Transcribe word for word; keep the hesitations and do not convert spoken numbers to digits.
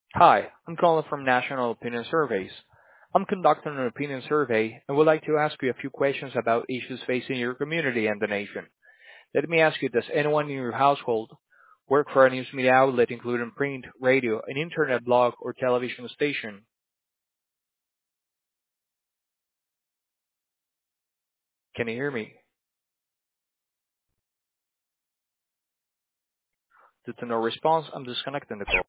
Hi, I'm calling from National Opinion Surveys. I'm conducting an opinion survey and would like to ask you a few questions about issues facing your community and the nation. Let me ask you, does anyone in your household work for a news media outlet including print, radio, an internet blog, or television station? Can you hear me? Due to no response, I'm disconnecting the call.